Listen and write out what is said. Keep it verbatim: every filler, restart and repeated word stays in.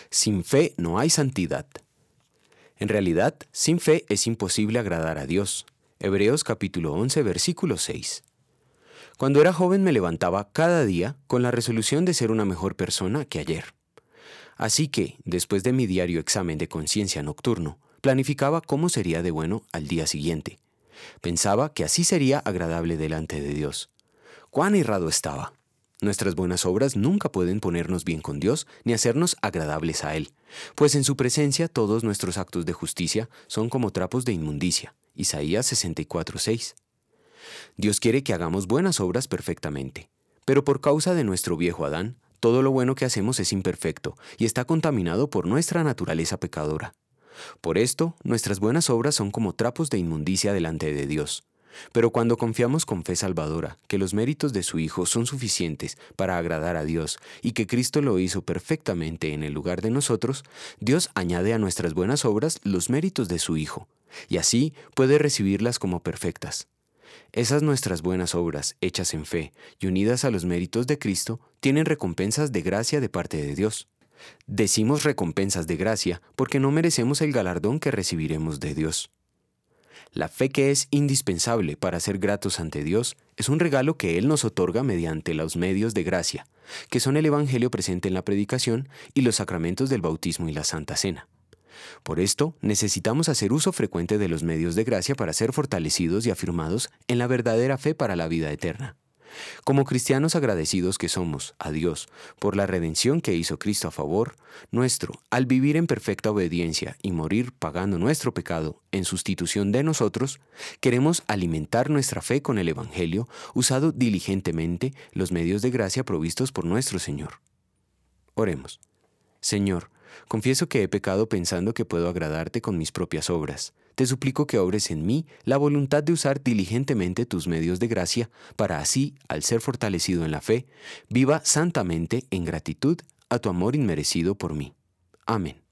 Sin fe no hay santidad. En realidad, sin fe es imposible agradar a Dios. Hebreos capítulo once, versículo seis. Cuando era joven me levantaba cada día con la resolución de ser una mejor persona que ayer. Así que, después de mi diario examen de conciencia nocturno, planificaba cómo sería de bueno al día siguiente. Pensaba que así sería agradable delante de Dios. ¡Cuán errado estaba! Nuestras buenas obras nunca pueden ponernos bien con Dios ni hacernos agradables a Él, pues en su presencia todos nuestros actos de justicia son como trapos de inmundicia. Isaías sesenta y cuatro, seis. Dios quiere que hagamos buenas obras perfectamente, pero por causa de nuestro viejo Adán, todo lo bueno que hacemos es imperfecto y está contaminado por nuestra naturaleza pecadora. Por esto, nuestras buenas obras son como trapos de inmundicia delante de Dios. Pero cuando confiamos con fe salvadora que los méritos de su Hijo son suficientes para agradar a Dios y que Cristo lo hizo perfectamente en el lugar de nosotros, Dios añade a nuestras buenas obras los méritos de su Hijo, y así puede recibirlas como perfectas. Esas nuestras buenas obras, hechas en fe y unidas a los méritos de Cristo, tienen recompensas de gracia de parte de Dios. Decimos recompensas de gracia porque no merecemos el galardón que recibiremos de Dios. La fe que es indispensable para ser gratos ante Dios es un regalo que Él nos otorga mediante los medios de gracia, que son el Evangelio presente en la predicación y los sacramentos del bautismo y la Santa Cena. Por esto, necesitamos hacer uso frecuente de los medios de gracia para ser fortalecidos y afirmados en la verdadera fe para la vida eterna. Como cristianos agradecidos que somos a Dios por la redención que hizo Cristo a favor nuestro, al vivir en perfecta obediencia y morir pagando nuestro pecado en sustitución de nosotros, queremos alimentar nuestra fe con el Evangelio, usando diligentemente los medios de gracia provistos por nuestro Señor. Oremos. Señor, confieso que he pecado pensando que puedo agradarte con mis propias obras. Te suplico que obres en mí la voluntad de usar diligentemente tus medios de gracia, para así, al ser fortalecido en la fe, viva santamente en gratitud a tu amor inmerecido por mí. Amén.